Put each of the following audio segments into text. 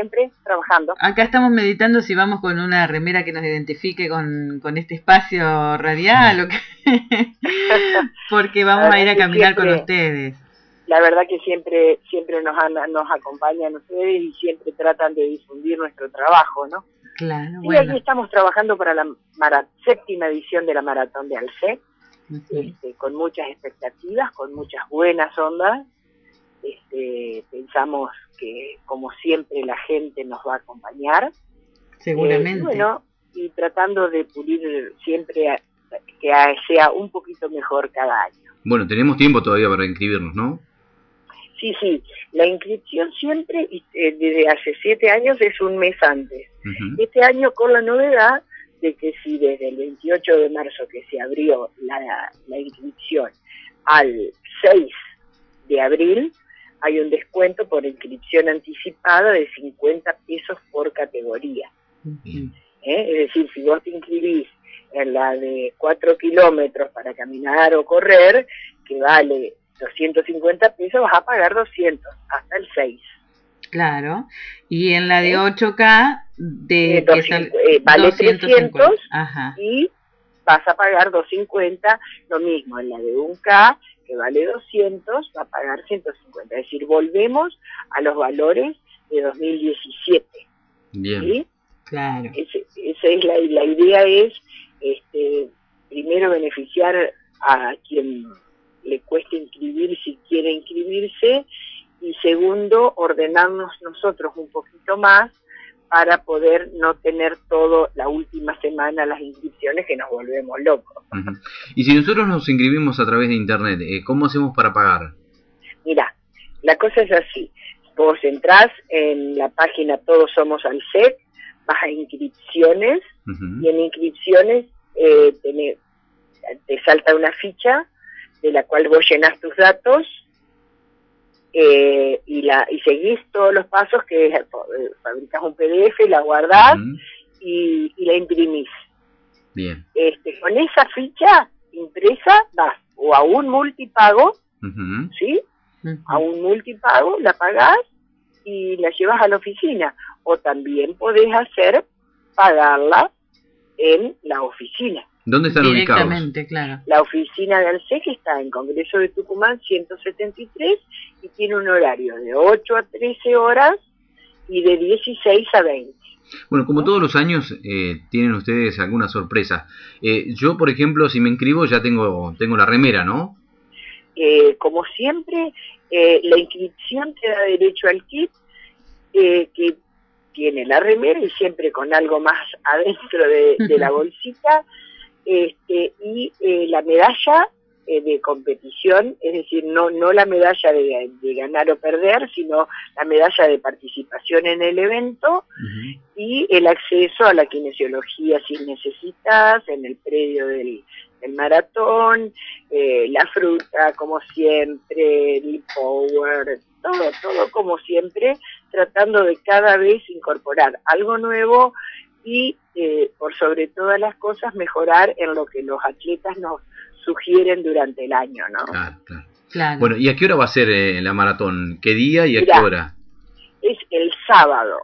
siempre, trabajando. Acá estamos meditando si vamos con una remera que nos identifique con este espacio radial o qué. Porque vamos a ir a caminar con ustedes. La verdad que siempre nos acompañan ustedes y siempre tratan de difundir nuestro trabajo, ¿no? Claro, y bueno. Aquí estamos trabajando para la 7ª edición de la Maratón de Alsek, con muchas expectativas, con muchas buenas ondas. Pensamos que, como siempre, la gente nos va a acompañar. Seguramente. Bueno, y tratando de pulir siempre que sea un poquito mejor cada año. Bueno, tenemos tiempo todavía para inscribirnos, ¿no? Sí, la inscripción siempre, desde hace 7 años, es un mes antes. Este año con la novedad de que si desde el 28 de marzo que se abrió la inscripción al 6 de abril, hay un descuento por inscripción anticipada de 50 pesos por categoría. Es decir, si vos te inscribís en la de 4 kilómetros para caminar o correr, que vale 250 pesos, vas a pagar 200 hasta el 6. Claro. Y en la de 8K vale 300 y vas a pagar 250, lo mismo en la de 1K, que vale 200, va a pagar 150. Es decir, volvemos a los valores de 2017. Bien. ¿Sí? Claro. Esa es la idea, es primero beneficiar a quien le cueste inscribir si quiere inscribirse, y segundo, ordenarnos nosotros un poquito más para poder no tener todo la última semana las inscripciones, que nos volvemos locos. Y si nosotros nos inscribimos a través de internet, ¿cómo hacemos para pagar? Mira, la cosa es así. Vos entrás en la página Todos Somos Alsek, vas a inscripciones, y en inscripciones te salta una ficha de la cual vos llenás tus datos y seguís todos los pasos, que fabricás un PDF, la guardás y la imprimís. Bien. Con esa ficha impresa vas o a un multipago, ¿sí? A un multipago, la pagás y la llevas a la oficina. O también podés pagarla en la oficina. ¿Dónde están ubicados? Directamente, claro. La oficina de Alsek está en Congreso de Tucumán 173 y tiene un horario de 8 a 13 horas y de 16 a 20. Bueno, como todos los años tienen ustedes alguna sorpresa. Yo, por ejemplo, si me inscribo ya tengo la remera, ¿no? Como siempre, la inscripción te da derecho al kit que tiene la remera y siempre con algo más adentro de la bolsita, y la medalla de competición, es decir, no la medalla de ganar o perder, sino la medalla de participación en el evento, y el acceso a la kinesiología si necesitas, en el predio del maratón, la fruta como siempre, el power, todo como siempre, tratando de cada vez incorporar algo nuevo y por sobre todas las cosas mejorar en lo que los atletas nos sugieren durante el año, ¿no? Claro. Bueno, ¿y a qué hora va a ser la maratón? ¿Qué día y a qué hora? Es el sábado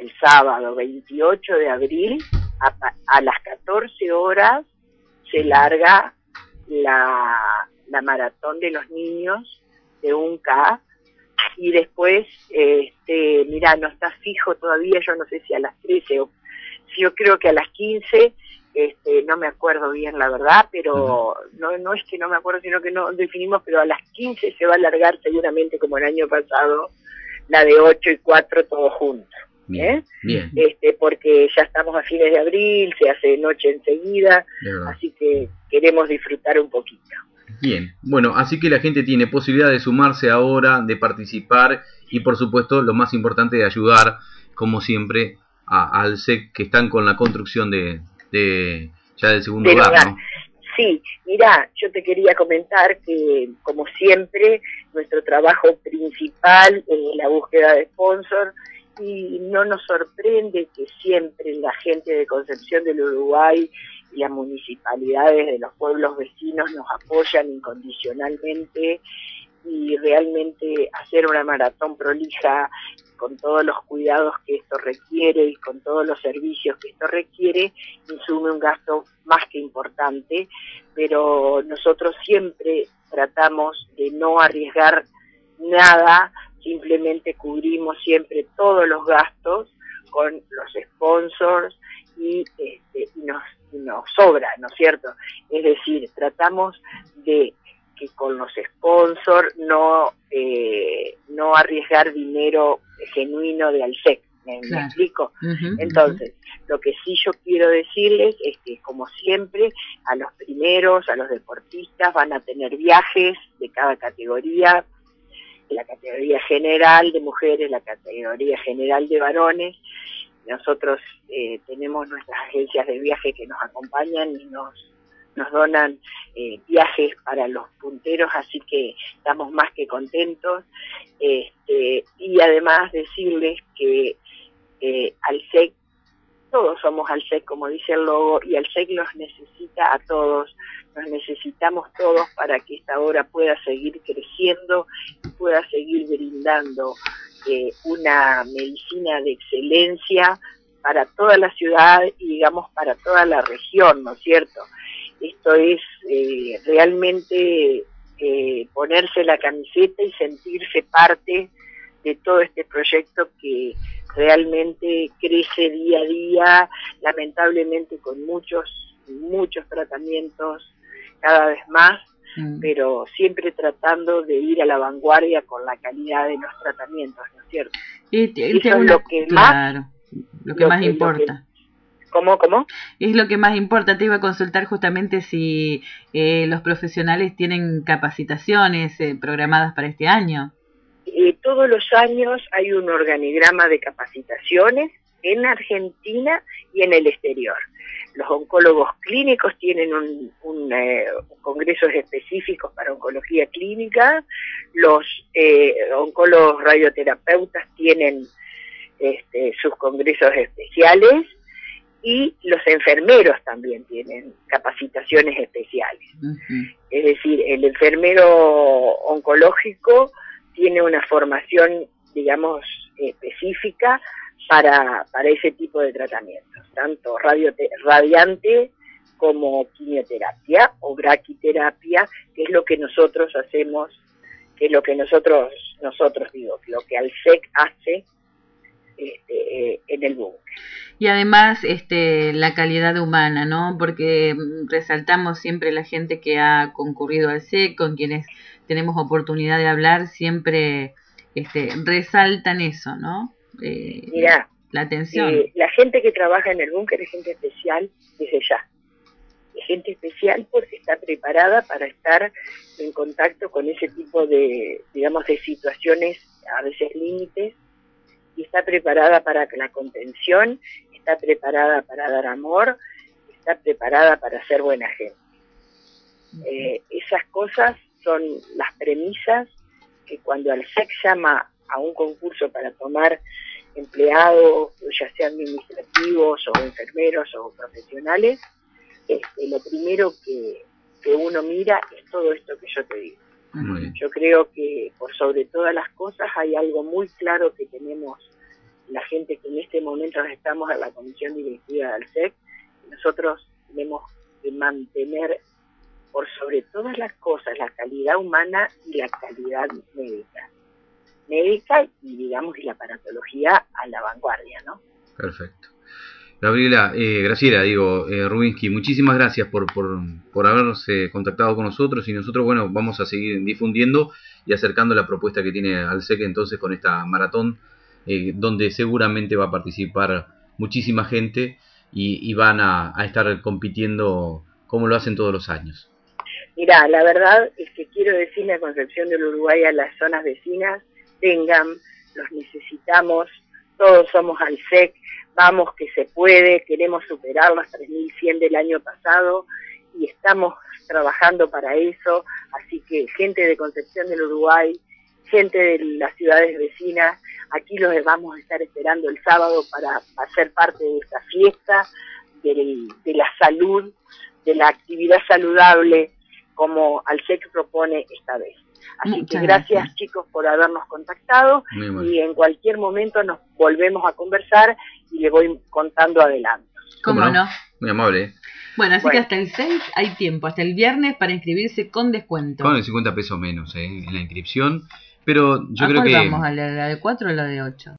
28 de abril, a las 14 horas se larga la maratón de los niños de 1K, y después, no está fijo todavía, yo no sé si a las 13 o yo creo que a las 15, no me acuerdo bien la verdad, pero no es que no me acuerdo, sino que no definimos, pero a las 15 se va a alargar seguramente como el año pasado, la de 8 y 4 todos juntos. Bien. Porque ya estamos a fines de abril, se hace noche enseguida, así que queremos disfrutar un poquito. Bien, bueno, así que la gente tiene posibilidad de sumarse ahora, de participar y por supuesto lo más importante de ayudar, como siempre, a Alsek, que están con la construcción ya del segundo hogar, ¿no? Sí, mirá, yo te quería comentar que, como siempre, nuestro trabajo principal es la búsqueda de sponsor, y no nos sorprende que siempre la gente de Concepción del Uruguay y las municipalidades de los pueblos vecinos nos apoyan incondicionalmente y realmente hacer una maratón prolija con todos los cuidados que esto requiere y con todos los servicios que esto requiere, insume un gasto más que importante, pero nosotros siempre tratamos de no arriesgar nada, simplemente cubrimos siempre todos los gastos con los sponsors y nos sobra, ¿no es cierto? Es decir, tratamos de que con los sponsors no arriesgar dinero genuino de ALSEC, ¿me explico? Entonces, lo que sí yo quiero decirles es que, como siempre, a los primeros, a los deportistas, van a tener viajes de cada categoría, la categoría general de mujeres, la categoría general de varones. Nosotros tenemos nuestras agencias de viaje que nos acompañan y nos donan viajes para los punteros, así que estamos más que contentos. Y además decirles que ALSEC, todos somos ALSEC, como dice el logo, y ALSEC los necesita a todos, nos necesitamos todos para que esta obra pueda seguir creciendo y pueda seguir brindando una medicina de excelencia para toda la ciudad y, digamos, para toda la región, ¿no es cierto? Esto es realmente ponerse la camiseta y sentirse parte de todo este proyecto que realmente crece día a día, lamentablemente con muchos tratamientos cada vez más, pero siempre tratando de ir a la vanguardia con la calidad de los tratamientos, ¿no es cierto? Eso es lo que más importa. ¿Cómo? Es lo que más importa. Te iba a consultar justamente si los profesionales tienen capacitaciones programadas para este año. Todos los años hay un organigrama de capacitaciones en Argentina y en el exterior. Los oncólogos clínicos tienen congresos específicos para oncología clínica, los oncólogos radioterapeutas tienen sus congresos especiales, y los enfermeros también tienen capacitaciones especiales. Es decir, el enfermero oncológico tiene una formación, digamos, específica para ese tipo de tratamientos, tanto radiante como quimioterapia o braquiterapia, que es lo que nosotros hacemos, que es lo que nosotros digo, lo que ALSEC hace en el búnker. Y además la calidad humana, ¿no? Porque resaltamos siempre la gente que ha concurrido al SEC, con quienes tenemos oportunidad de hablar, siempre resaltan eso, ¿no? Mirá, la atención. La gente que trabaja en el búnker es gente especial desde ya. Es gente especial porque está preparada para estar en contacto con ese tipo de, digamos, de situaciones, a veces límites, y está preparada para la contención, está preparada para dar amor, está preparada para ser buena gente. Esas cosas son las premisas que cuando ALSEC llama a un concurso para tomar empleados, ya sean administrativos o enfermeros o profesionales, lo primero que uno mira es todo esto que yo te digo. Yo creo que por sobre todas las cosas hay algo muy claro que tenemos la gente que en este momento estamos en la comisión directiva de ALSEC. Nosotros tenemos que mantener por sobre todas las cosas la calidad humana y la calidad médica y, digamos, y la aparatología a la vanguardia, ¿no? Perfecto. Graciela, Rubinsky, muchísimas gracias por haberse contactado con nosotros, y nosotros, bueno, vamos a seguir difundiendo y acercando la propuesta que tiene ALSEC entonces con esta maratón, donde seguramente va a participar muchísima gente y van a estar compitiendo como lo hacen todos los años. Mirá, la verdad es que quiero decirle a Concepción del Uruguay, a las zonas vecinas, vengan, los necesitamos, todos somos ALSEC, vamos que se puede, queremos superar las 3.100 del año pasado y estamos trabajando para eso, así que gente de Concepción del Uruguay, gente de las ciudades vecinas, aquí los vamos a estar esperando el sábado para hacer parte de esta fiesta, de la salud, de la actividad saludable, como ALSEC propone esta vez. Así Muchas que gracias, gracias. chicos, por habernos contactado, Muy mal. y en cualquier momento nos volvemos a conversar y le voy contando adelanto. ¿Cómo no? Muy amable. Bueno, así que Bueno. hasta el 6 hay tiempo, hasta el viernes para inscribirse con descuento. Con el 50 pesos menos en la inscripción. Pero yo ¿A creo cuál que... vamos? ¿A la de 4 o la de 8?